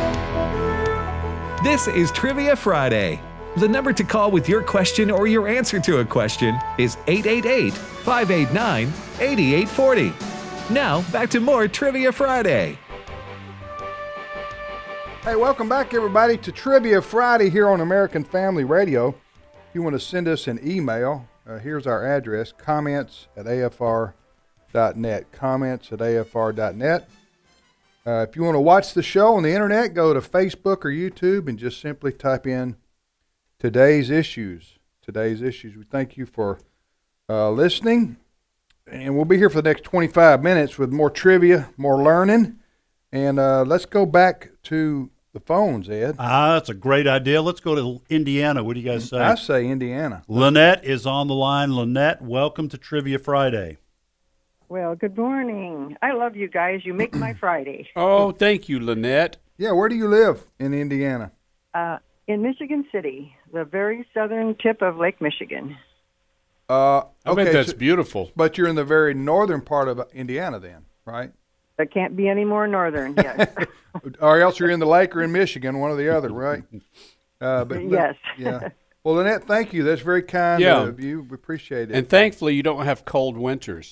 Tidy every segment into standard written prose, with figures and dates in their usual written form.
This is Trivia Friday. The number to call with your question or your answer to a question is 888-589-8840. Now, back to more Trivia Friday. Hey, welcome back, everybody, to Trivia Friday here on American Family Radio. If you want to send us an email, here's our address, comments@afr.net, comments@afr.net. If you want to watch the show on the internet, go to Facebook or YouTube and just simply type in today's issues. Today's issues. We thank you for listening, and we'll be here for the next 25 minutes with more trivia, more learning, and let's go back to the phones, Ed. That's a great idea. Let's go to Indiana. What do you guys say? I say Indiana. Lynette is on the line. Lynette, welcome to Trivia Friday. Well, good morning. I love you guys. You make my Friday. Oh, thank you, Lynette. Yeah, where do you live in Indiana? In Michigan City, the very southern tip of Lake Michigan. I bet that's beautiful. But you're in the very northern part of Indiana then, right? That can't be any more northern, yes. Or else you're in the lake or in Michigan, one or the other, right? Yes. Yeah. Well, Lynette, thank you. That's very kind of you. We appreciate it. And thankfully, you don't have cold winters.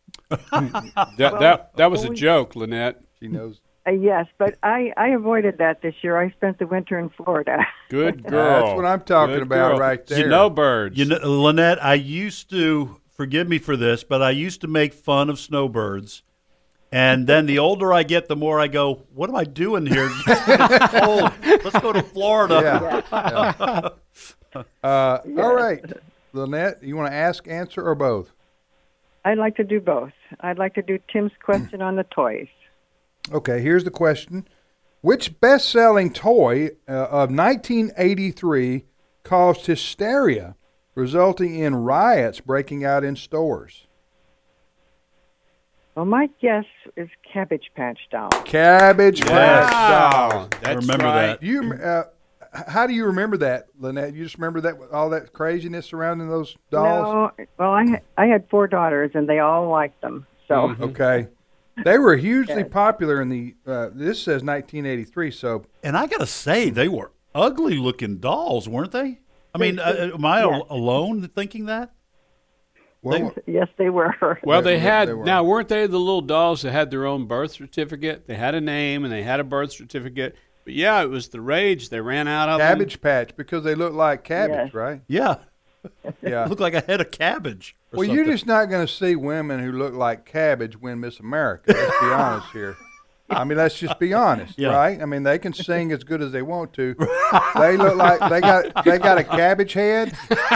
That was a joke, Lynette. She knows. Yes, but I avoided that this year. I spent the winter in Florida. Good girl. That's what I'm talking about right there. Snowbirds. Lynette, I used to, forgive me for this, but I used to make fun of snowbirds. And then the older I get, the more I go, what am I doing here? It's cold. Let's go to Florida. Yeah. All right. Lynette, you want to ask, answer, or both? I'd like to do both. I'd like to do Tim's question on the toys. Okay, here's the question. Which best-selling toy of 1983 caused hysteria, resulting in riots breaking out in stores? Well, my guess is Cabbage Patch Doll. Cabbage Patch Doll. Wow, that's remember right. that. How do you remember that, Lynette? You just remember that with all that craziness surrounding those dolls? No, well, I had 4 daughters, and they all liked them. So Okay. They were hugely popular in the, this says 1983, so. And I got to say, they were ugly-looking dolls, weren't they? I mean, am I alone thinking that? Well, yes, they were. Well, they had, they were. now weren't they the little dolls that had their own birth certificate? They had a name and they had a birth certificate. But yeah, it was the rage. They ran out of Cabbage Patch, because they look like cabbage, right? Yeah. Yeah. Look like a head of cabbage. Well, you're just not going to see women who look like cabbage win Miss America. Let's be honest here. I mean, let's just be honest, right? I mean, they can sing as good as they want to. They look like they got a cabbage head.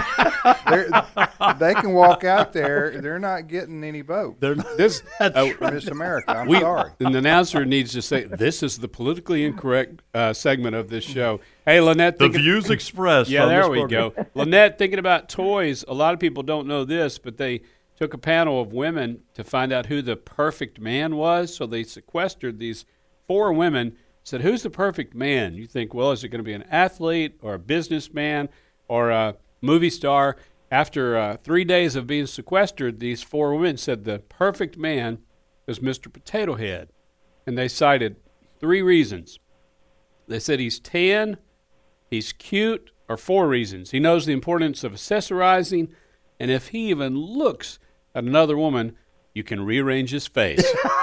They can walk out there. They're not getting any vote. They're not, For Miss America. I'm sorry. The announcer needs to say, this is the politically incorrect segment of this show. Hey, Lynette. the views expressed. Yeah, on there this we program. go. Lynette, thinking about toys, a lot of people don't know this, but they took a panel of women to find out who the perfect man was. So they sequestered these 4 women, said, who's the perfect man? You think, well, is it going to be an athlete or a businessman or a movie star? After 3 days of being sequestered, these 4 women said the perfect man is Mr. Potato Head. And they cited 3 reasons. They said he's tan, he's cute, or 4 reasons. He knows the importance of accessorizing, and if he even looks at another woman, you can rearrange his face.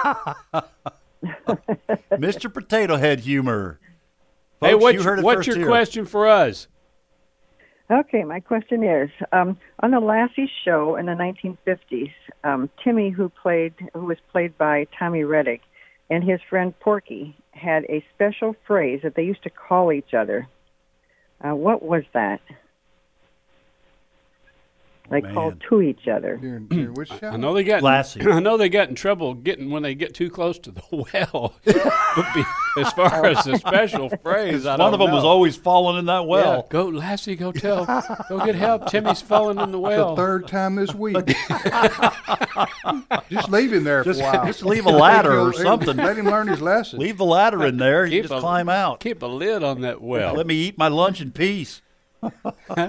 Mr. Potato Head humor. Hey, Folks, you heard it what's first your here. question for us? Okay, my question is, on the Lassie show in the 1950s, Timmy, who was played by Tommy Reddick, and his friend Porky had a special phrase that they used to call each other. What was that? They called to each other. During which show? I know they got Lassie. I know they got in trouble when they get too close to the well. But as far as the special phrase, I don't One of them know. was always falling in that well. Yeah, go Lassie, go tell, go get help. Timmy's falling in the well. The 3rd time this week. Just leave him there for a while. Just leave a ladder or something. Let him learn his lesson. Leave the ladder in there. You Keep just a- climb out. Keep a lid on that well. Let me eat my lunch in peace. I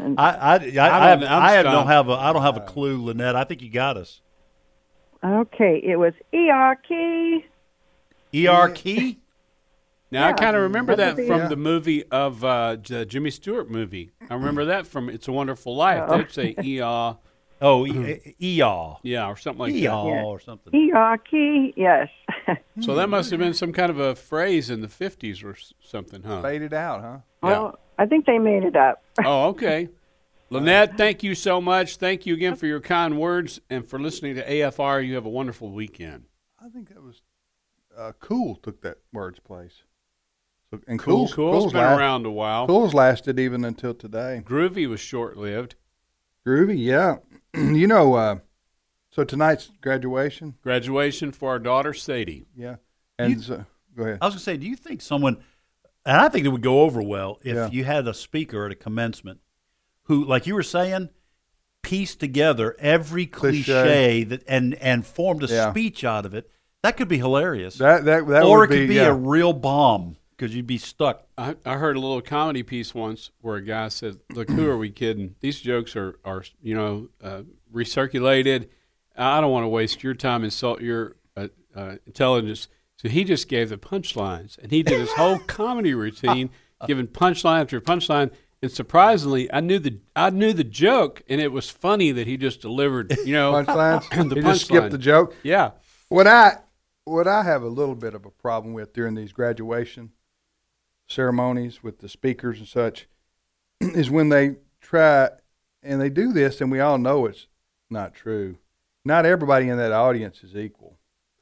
don't have a clue, Lynette. I think you got us. Okay, it was ER key. ER key? Now, I Yeah. kind of remember That's that what from Yeah. the movie of the Jimmy Stewart movie. I remember that from It's a Wonderful Life. Oh. They'd say "eeyaw," Oh, Eeyaw. yeah, or something like Eeyaw that. Yeah. or something. Eeyaki, yes. So that must have been some kind of a phrase in the 50s or something, huh? Faded out, huh? Well, I think they made it up. Oh, okay. Lynette, thank you so much. Thank you again for your kind words and for listening to AFR. You have a wonderful weekend. I think that was Cool took that word's place. So, and Cool's been around a while. Cool's lasted even until today. Groovy was short-lived. Groovy, yeah. You know, so tonight's graduation, Graduation for our daughter, Sadie. yeah. And so, go ahead. I was going to say, do you think someone, and I think it would go over well if Yeah. you had a speaker at a commencement who, like you were saying, pieced together every cliche that and formed a Yeah. speech out of it. That could be hilarious. That or would it could be yeah. a real bomb because you'd be stuck. I heard a little comedy piece once where a guy said, "Look, who are we kidding? These jokes are recirculated. I don't want to waste your time, insult your intelligence." So he just gave the punchlines, and he did his whole comedy routine, giving punchline after punchline. And surprisingly, I knew the joke, and it was funny that he just delivered, punchlines. the You just skipped punchline. the joke. Yeah. What I have a little bit of a problem with during these graduation ceremonies with the speakers and such is when they try and they do this, and we all know it's not true. Not everybody in that audience is equal.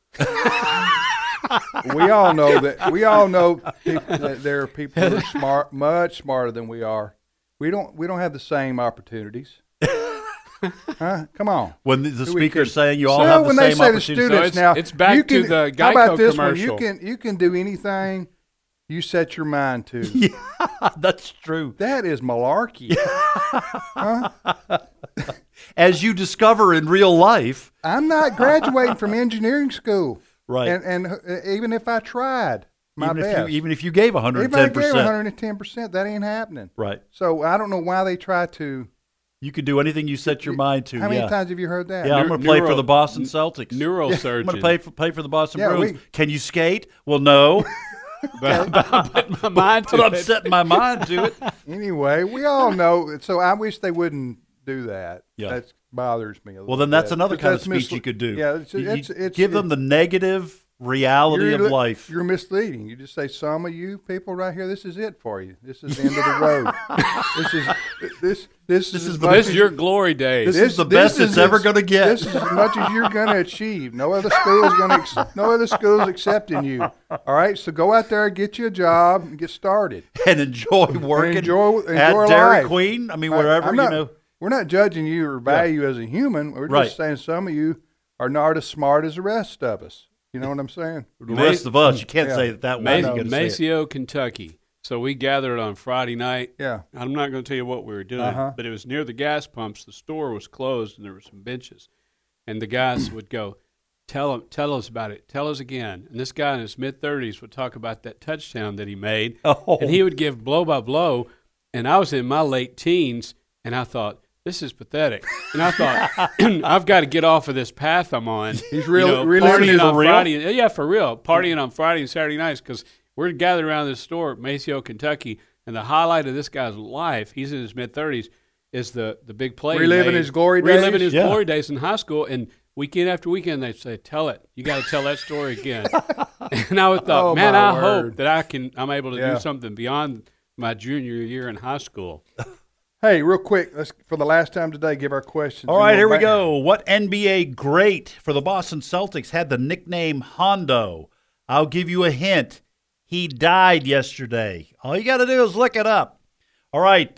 We all know that there are people that are smart, much smarter than we are. We don't have the same opportunities. Huh? Come on. When the Who we speaker's kidding? saying you all So have the when same they say to opportunity. students So now, it's back you to can, the how about Geico this commercial. one? You can do anything you set your mind to. Yeah, that's true. That is malarkey. As you discover in real life, I'm not graduating from engineering school, right? and even if I tried my best, Even if you gave even if I 110%, gave 110%, that ain't happening. right? So I don't know why they try to. You can do anything you set your mind to. How many yeah. times have you heard that? Yeah, I'm going to play for the Boston Celtics. Neurosurgeon. I'm going to play for the Boston Yeah, Bruins. Can you skate? Well, no, But I'm putting my mind to but I'm it. setting my mind to it. Anyway, we all know. So I wish they wouldn't do that. Yeah. That bothers me a little Well, then that's bit. another But kind of that's speech you could do. Yeah, You give them the negative reality of life. You're misleading. You just say, some of you people right here, this is it for you. This is the end of the road. This is as much This is as- your glory days. This is the best it's ever as- gonna get. This is as much as you're going to achieve. No other school is going to. No other school is accepting you. All right, so go out there, get you a job, and get started. And enjoy working enjoy at life. Dairy Queen. I mean, wherever I'm you not- know. We're not judging you or value as a human. We're just Right. saying some of you are not as smart as the rest of us. You know what I'm saying? The rest of us, you can't Yeah. say it that way. You Mas- gotta say it. Maceo, Kentucky. So we gathered on Friday night. Yeah. I'm not going to tell you what we were doing, Uh-huh. but it was near the gas pumps. The store was closed, and there were some benches. And the guys would go, tell us about it. Tell us again. And this guy in his mid-30s would talk about that touchdown that he made. Oh. And he would give blow by blow. And I was in my late teens, and I thought, this is pathetic. And I thought, I've got to get off of this path I'm on. He's reliving partying his- on for real? Friday. Yeah, for real. Partying on Friday and Saturday nights because we're gathered around this store at Maceo, Kentucky, and the highlight of this guy's life, he's in his mid-30s, is the big play. he Reliving made. his glory Reliving days? his Yeah. glory days in high school. And weekend after weekend, they'd say, tell it. You got to tell that story again. And I would thought, Oh, man, my I word. hope that I'm able to Yeah. do something beyond my junior year in high school. Hey, real quick, let's for the last time today give our questions. All right, here we back. go. What NBA great for the Boston Celtics had the nickname Hondo? I'll give you a hint. He died yesterday. All you got to do is look it up. All right,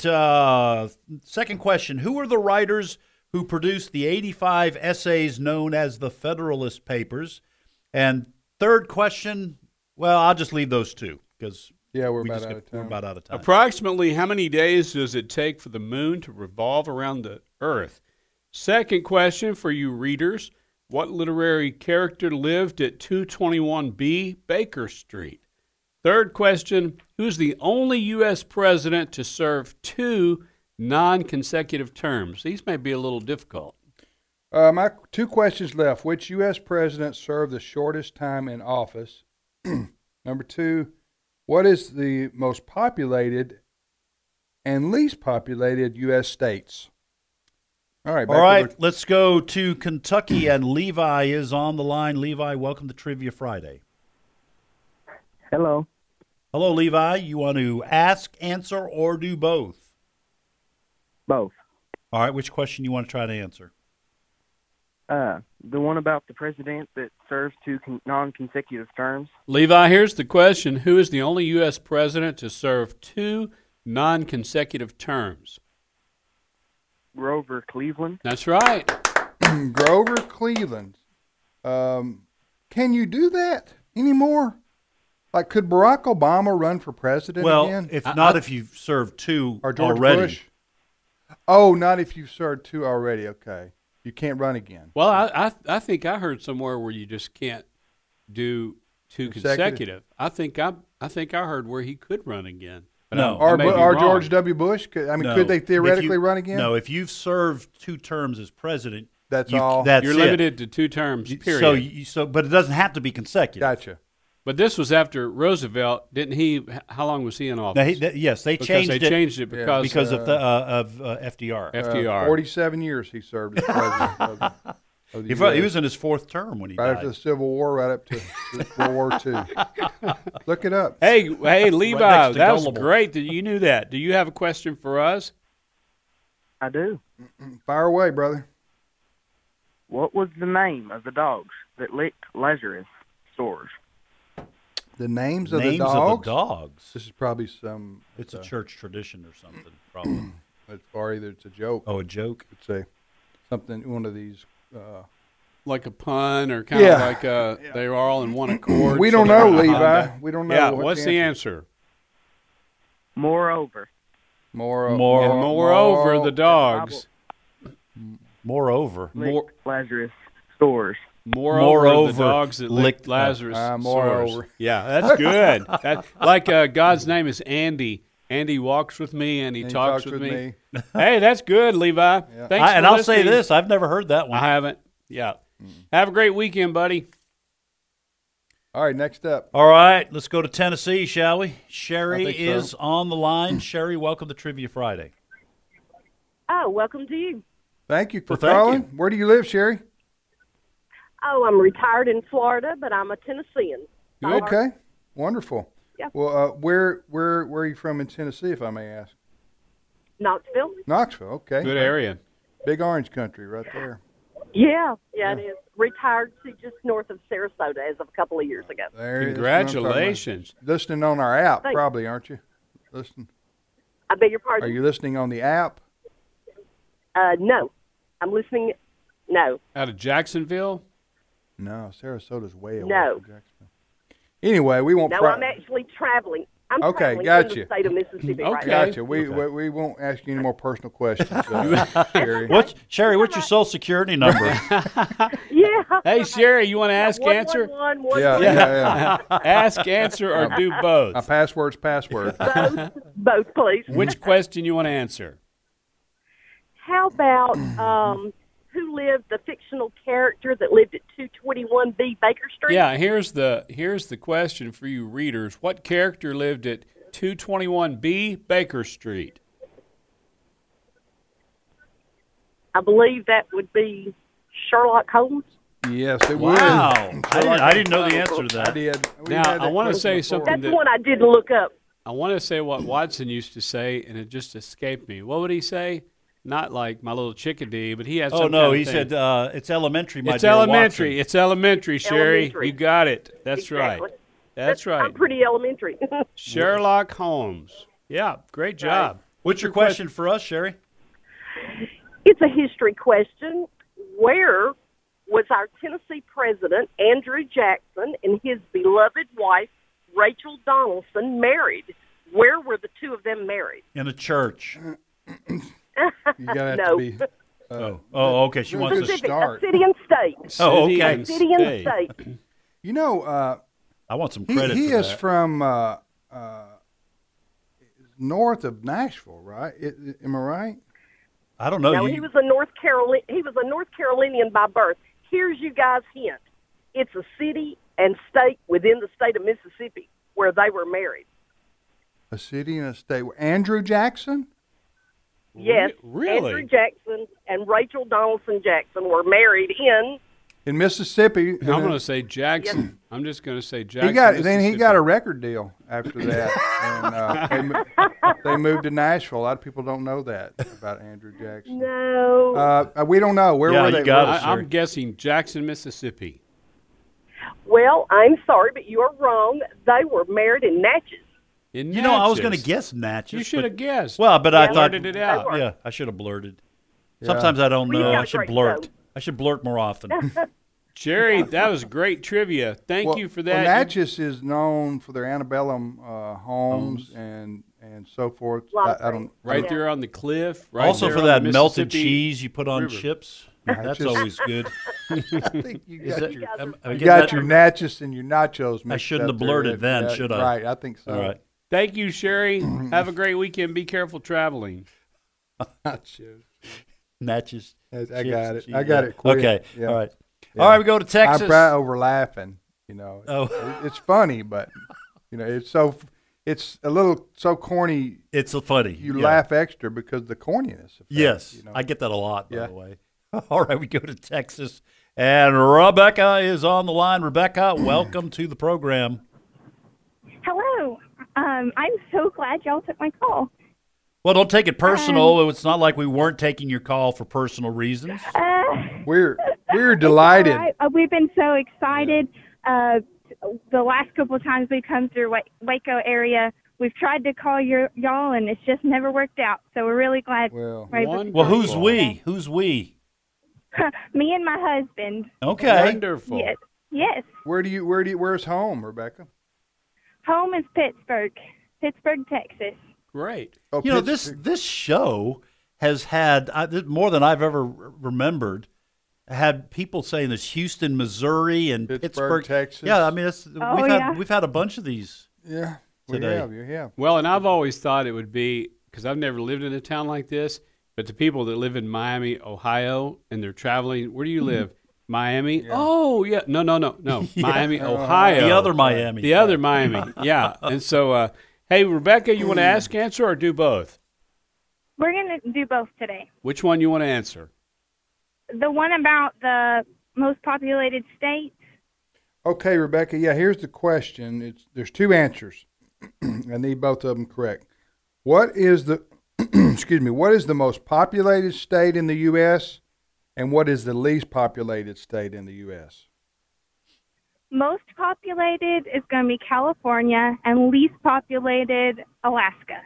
second question. Who are the writers who produced the 85 essays known as the Federalist Papers? And third question, well, I'll just leave those two because Yeah, we're we're about out of time. about out of time. Approximately how many days does it take for the moon to revolve around the Earth? Second question for you readers. What literary character lived at 221B Baker Street? Third question. Who's the only U.S. president to serve 2 non-consecutive terms? These may be a little difficult. My two questions left. Which U.S. president served the shortest time in office? Number two, What is the most populated and least populated U.S. states? All right. All right, let's go to Kentucky, and Levi is on the line. Levi, welcome to Trivia Friday. Hello. Hello, Levi. You want to ask, answer, or do both? Both. All right, which question you want to try to answer? The one about the president that serves two non-consecutive terms. Levi, here's the question. Who is the only U.S. president to serve 2 non-consecutive terms? Grover Cleveland. That's right. Grover Cleveland. Can you do that anymore? Like, could Barack Obama run for president again? If you've served 2 or George already. Bush? Oh, not if you've served 2 already. Okay. You can't run again. Well, I think I heard somewhere where you just can't do 2 consecutive. I think I heard where he could run again. But No. Or wrong. George W. Bush? No. Could they theoretically If you- run again? No, if you've served 2 terms as president, That's all? That's You're it. limited to 2 terms, period. But it doesn't have to be consecutive. Gotcha. But this was after Roosevelt, didn't he? How long was he in office? Yes, they Because changed they it changed it because of FDR. FDR. 47 years he served as president of the He US. was in his 4th term when he Right died. after the Civil War, right up to World War II. Look it up. Hey, Levi, next to that was gullible. great that you knew that. Do you have a question for us? I do. Fire away, brother. What was the name of the dogs that licked Lazarus' sores? The names of the Names dogs? of the dogs. This is probably some. It's a church tradition or something, probably. Or either it's a joke. Oh, a joke? It's a something. One of these. Like a pun or kind Yeah. of like they were all in one accord? We so don't they know, were Levi. Honda? We don't know. Yeah, what what's the answer? Moreover. Moreover, And moreover, the dogs. Moreover. Licked Lazarus' sores. Moreover, the dogs that licked Lazarus' moreover. sores. Yeah, that's good. God's name is Andy. Andy walks with me and he talks with me. Hey, that's good, Levi. Thanks for I'll say listening. this. I've never heard that one. I haven't. Yeah. Have a great weekend, buddy. All right, next up. All right, let's go to Tennessee, shall we? Sherry I think so. is on the line. Sherry, welcome to Trivia Friday. Oh, welcome to you. Thank you for Well, thank calling. you. Where do you live, Sherry? Oh, I'm retired in Florida, but I'm a Tennessean. Okay, wonderful. Yeah. Well, where are you from in Tennessee, if I may ask? Knoxville? Knoxville. Okay. Good area. Big orange country right there. Yeah, it is. Retired to just north of Sarasota as of a couple of years ago. There. that's what I'm talking about. Congratulations. Listening on our app, Thanks. probably, aren't you? Listening. I beg your Are pardon? you listening on the app? No. I'm listening. No. Out of Jacksonville? No, Sarasota's way away No. from Jacksonville. Anyway, we won't. No, I'm actually traveling. I'm Okay, traveling in gotcha. the state of Mississippi right Okay. now. Gotcha. We won't ask you any more personal questions, Sherry. Sherry, what's your social security number? Yeah. Hey, Sherry, you want to ask, answer? 111. Yeah. Ask, answer, or do both? A password's password. Both, please. Which question you want to answer? How about who lived, the fictional character that lived at 221B Baker Street? Yeah, here's the question for you readers. What character lived at 221B Baker Street? I believe that would be Sherlock Holmes. Yes, it Wow. would. I didn't know the answer to I that. did. We Now, had that I wanna question say before. something That's one I didn't look up. I want to say what Watson used to say, and it just escaped me. What would he say? Not like my little chickadee, but he had some Oh, no, kind of he thing. said it's elementary, my It's dear elementary. Watson. It's elementary, Sherry. Elementary. You got it. That's Exactly. right. That's right. I'm pretty elementary. Sherlock Holmes. Yeah, great job. What's your question for us, Sherry? It's a history question. Where was our Tennessee president, Andrew Jackson, and his beloved wife, Rachel Donaldson, married? Where were the two of them married? In a church. You gotta have No. to be. Oh, okay. She wants to Specific, a start. city and state. Oh, City okay. and City and state. state. You know, I want some credit he for is that. from north of Nashville, right? Am I right? I don't know. No, he was a North Carolinian by birth. Here's you guys' hint. It's a city and state within the state of Mississippi where they were married. A city and a state. Andrew Jackson? Yes, Really? Andrew Jackson and Rachel Donaldson Jackson were married In Mississippi. I'm going to say Jackson. I'm just going to say Jackson. He got a Mississippi. record deal after that, and they moved to Nashville. A lot of people don't know that about Andrew Jackson. No. We don't know where Yeah, were you they. got where- it. I'm guessing Jackson, Mississippi. Well, I'm sorry, but you are wrong. They were married in Natchez. In You know, I was going to Natchez. guess Natchez. You should but- have guessed. Well, but I Yeah, thought. blurted it out. They were. Yeah, I should have blurted. Sometimes I don't Well, you know. got I a should great blurt. show. I should blurt more often. Jerry, that was great trivia. Thank Well, you for well, that. Natchez is known for their antebellum homes and so forth. Lot of I don't. Right Yeah. there on the cliff. Right Also there for on that the melted Mississippi cheese you put on River. chips. Natchez. That's always good. I think you Is got, that, your, guys are am I you getting got that- your Natchez and your nachos mixed shouldn't up have there. blurted then, Yeah, should I? Right, I think so. All right. Thank you, Sherry. Have a great weekend. Be careful traveling. Nachos. Natchez. I chips got and it. cheese. I got it quick. Okay. Yeah. All right. Yeah. All right. We go to Texas. I'm proud over laughing. You know, Oh. it's funny, but it's a little so corny. It's funny. You Yeah. laugh extra because the corniness. Effect, Yes, you know. I get that a lot. By Yeah. the way. All right. We go to Texas, and Rebecca is on the line. Rebecca, welcome to the program. Hello. I'm so glad y'all took my call. Well, don't take it personal. It's not like we weren't taking your call for personal reasons. We're delighted. All right. We've been so excited. The last couple of times we've come through Waco area, we've tried to call y'all, and it's just never worked out. So we're really glad. Well, we're able to Wonderful. Well, talk who's to you we? today. Who's we? Me and my husband. Okay. Wonderful. Yes. where's home, Rebecca? Home is Pittsburgh, Texas. Great. Oh, You know, Pittsburgh. this show has had more than I've ever remembered. Had people saying this Houston, Missouri, and Pittsburgh, Texas. Yeah, I mean, yeah. we've had a bunch of these. Yeah, we today. have. You have. Well, and I've always thought it would be, because I've never lived in a town like this, but the people that live in Miami, Ohio, and they're traveling, where do you live? Miami? Yeah. Oh, yeah. No. Yeah. Miami, Ohio. The other Miami. The other Miami, yeah. And so, hey, Rebecca, you want to ask, answer, or do both? We're going to do both today. Which one you want to answer? The one about the most populated state. Okay, Rebecca. Yeah, here's the question. There's two answers. I need both of them correct. What is the what is the most populated state in the U.S. and what is the least populated state in the U.S.? Most populated is going to be California, and least populated, Alaska.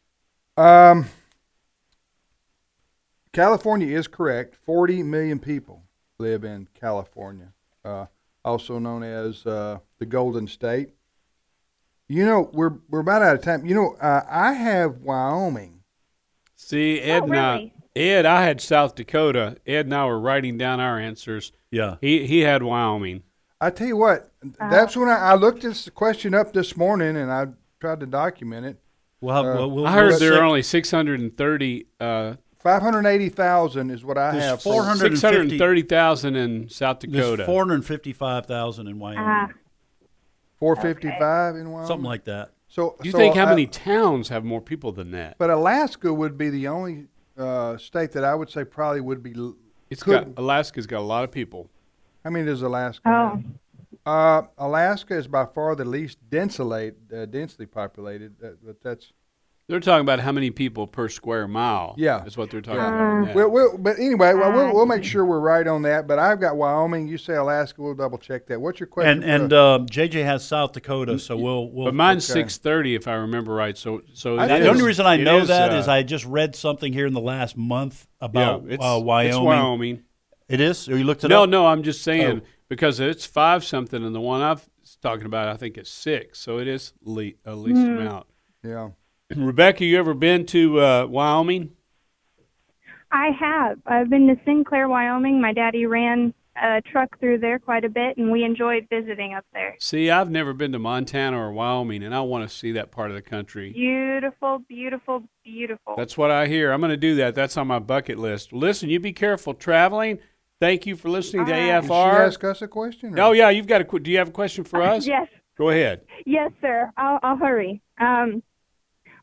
California is correct. 40 million people live in California, also known as the Golden State. You know, we're about out of time. You know, I have Wyoming. See, Ed and really? I had South Dakota. Ed and I were writing down our answers. Yeah. He had Wyoming. I tell you what, that's when I looked this question up this morning and I tried to document it. We'll I heard we'll there say are only 630. 580,000 is what I There's have. 450 630,000 in South Dakota. There's 455,000 in Wyoming. 455 in Wyoming. Something like that. So, Do you so think how I- many towns have more people than that? But Alaska would be the only state that I would say probably would be. Alaska's got a lot of people. How many does Alaska Oh. have? Alaska is by far the least densely populated. But that's They're talking about how many people per square mile. Yeah. Is what they're talking about. on that. but anyway, we'll make sure we're right on that. But I've got Wyoming. You say Alaska. We'll double check that. What's your question? And JJ has South Dakota, so we'll. But mine's okay. 630 if I remember right. So I The think only reason I know that is I I just read something here in the last month about it's Wyoming. It's Wyoming. It is? Or you looked it up? No, I'm just saying Oh. because it's 5 something, and the one I've talking about I think it's 6. So it is a least amount. yeah. Rebecca, you ever been to Wyoming? I have. I've been to Sinclair, Wyoming. My daddy ran a truck through there quite a bit, and we enjoyed visiting up there. See, I've never been to Montana or Wyoming, and I want to see that part of the country. Beautiful, beautiful, beautiful. That's what I hear. I'm going to do that. That's on my bucket list. Listen, you be careful traveling. Thank you for listening to Did she AFR. ask us a question? or- Oh, yeah, you've got a. Do you have a question for us? Yes, Go ahead. yes, sir. I'll hurry.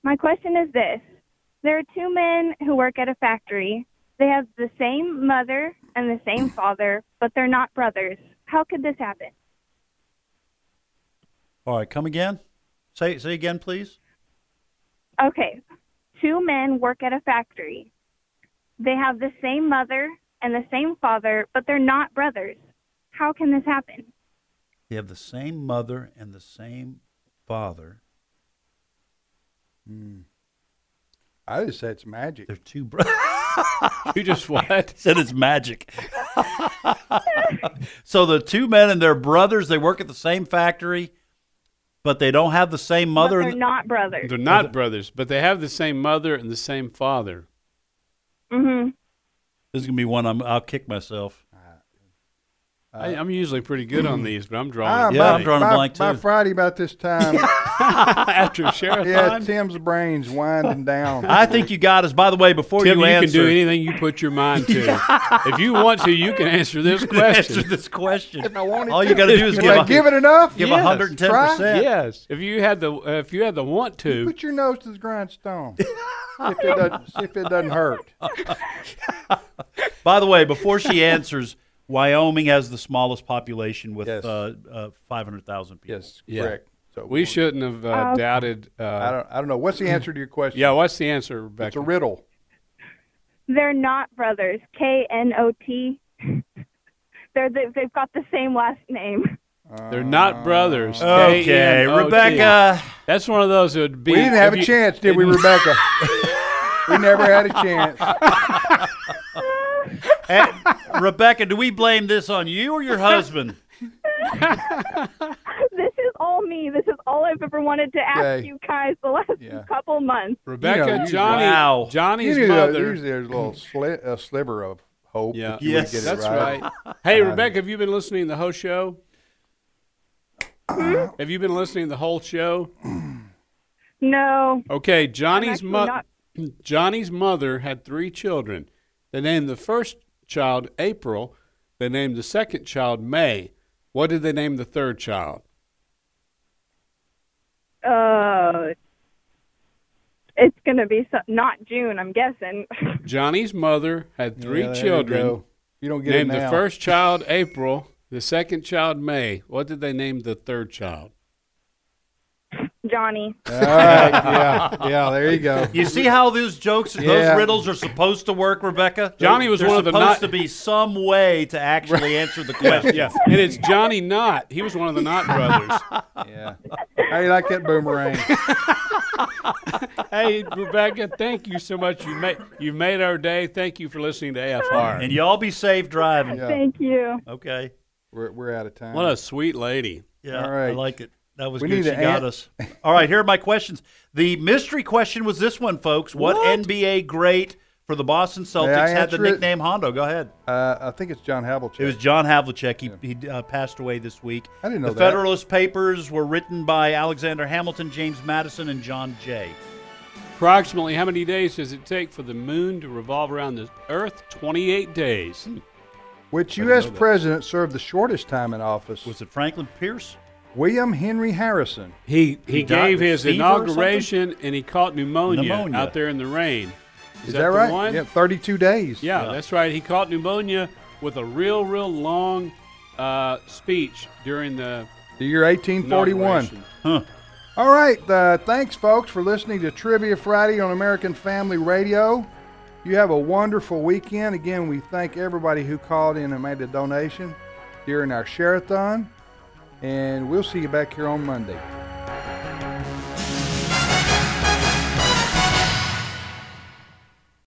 My question is this. There are two men who work at a factory. They have the same mother and the same father, but they're not brothers. How could this happen? All right, come again. Say again, please. Okay. Two men work at a factory. They have the same mother and the same father, but they're not brothers. How can this happen? They have the same mother and the same father. I just said it's magic. They're two brothers. You just what? Said it's magic. So the two men and their brothers, they work at the same factory, but they don't have the same mother. But they're not brothers. They're not brothers, but they have the same mother and the same father. Mm-hmm. This is gonna be one I'll kick myself. I'm usually pretty good on these, but I'm drawing. I'm drawing a blank by too. Friday about this time, After a sharathon. yeah, Tim's brain's winding down. I think you got us. By the way, before Tim, you you answer, can do anything you put your mind to. If you want to, you can answer this question. answer this question. If I wanted All to. you got to do is If I give it enough, give Yes. 110%. Yes, if you had the want to. put your nose to the grindstone. See if it doesn't hurt. By the way, before she answers, Wyoming has the smallest population with Yes. 500,000 people. Yes, Yeah. correct. So We shouldn't have doubted. I don't know. What's the answer to your question? Yeah, what's the answer, Rebecca? It's a riddle. They're not brothers. KNOT. They've got the same last name. They're not brothers. Okay, KNOT. Rebecca. That's one of those that would be. We didn't have if a you- chance, did we, Rebecca? We never had a chance. Hey, Rebecca, do we blame this on you or your husband? This is all me. This is all I've ever wanted to ask Okay. you guys the last Yeah. couple months. Rebecca, You know, Johnny, Wow. Johnny's Usually, mother. usually there's a little a sliver of hope. Yeah. that you would Yes. get it That's right. right. Hey, Rebecca, have you been listening to the whole show? Have you been listening to the whole show? No. Okay, I'm Johnny's actually mother. not. Johnny's mother had 3 children. They named the first child April. They named the second child May. What did they name the third child? It's going to be not June, I'm guessing. Johnny's mother had 3 Yeah, there you children. go. You don't get Named it now. the first child April, the second child May. What did they name the third child? Johnny. All right. Yeah. There you go. You see how those jokes, Yeah. those riddles are supposed to work, Rebecca? Johnny was There's one of the supposed not- to be some way to actually answer the question. Yeah, and it's Johnny Knott. He was one of the Knott brothers. Yeah. How you like that boomerang? Hey, Rebecca, thank you so much. You made our day. Thank you for listening to AFR. And y'all be safe driving. Yeah. Thank you. Okay. We're out of time. What a sweet lady. Yeah, All right. I like it. That was We good. need She to got us. All right, here are my questions. The mystery question was this one, folks. What NBA great for the Boston Celtics May I had the answer it? nickname Hondo? Go ahead. I think it's John Havlicek. It was John Havlicek. He passed away this week. I didn't know the that. Federalist Papers were written by Alexander Hamilton, James Madison, and John Jay. Approximately how many days does it take for the moon to revolve around the Earth? 28 days. Which didn't U.S. know that. president served the shortest time in office? Was it Franklin Pierce? William Henry Harrison. He died gave with his fever or inauguration and he caught pneumonia Pneumonia. out there in the rain. Is that the right? one? Yeah, 32 days. Yeah, that's right. He caught pneumonia with a real long speech during the The year 1841. inauguration. Huh. All right. Thanks, folks, for listening to Trivia Friday on American Family Radio. You have a wonderful weekend. Again, we thank everybody who called in and made a donation during our share-a-thon. And we'll see you back here on Monday.